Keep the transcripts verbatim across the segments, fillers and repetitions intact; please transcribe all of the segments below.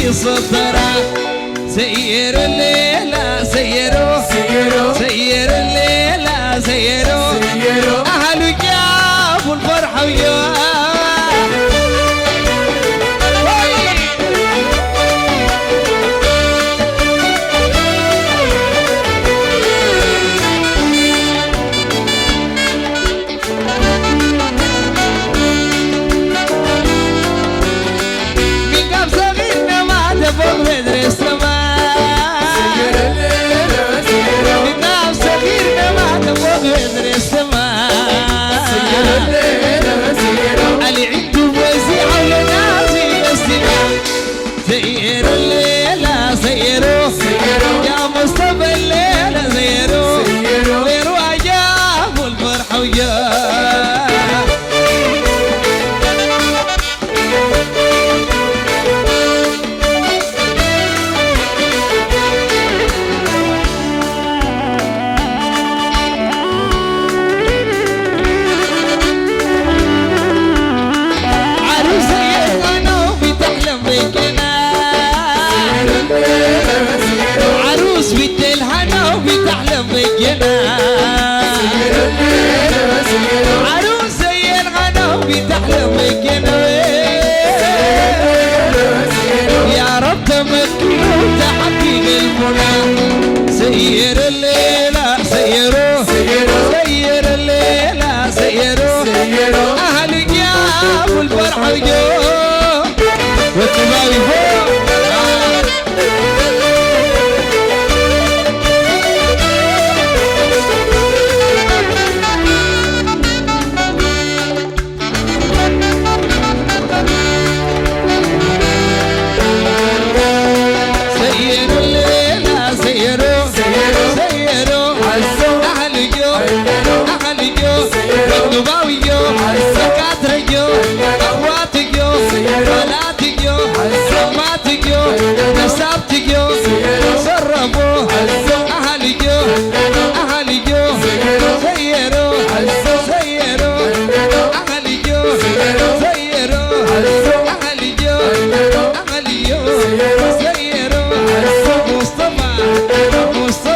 سطرة سير الليلة سيروا سير الليلة سيروا أهل جابوا الفرحة ويا عروس بنت الهنا وبتحلم بالجنان عروس زي الغنا وبتحلم بالجنان يا رب تمكن وتحقق المنى سير الليلة سيروا سير الليلة سيروا أهل جابوا الفرحة وجوه والتباوي فوق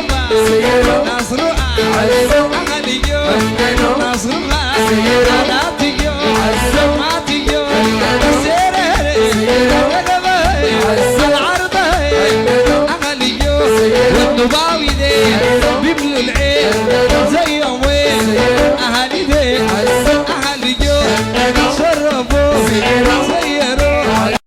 نصر أهل جو نصر أهل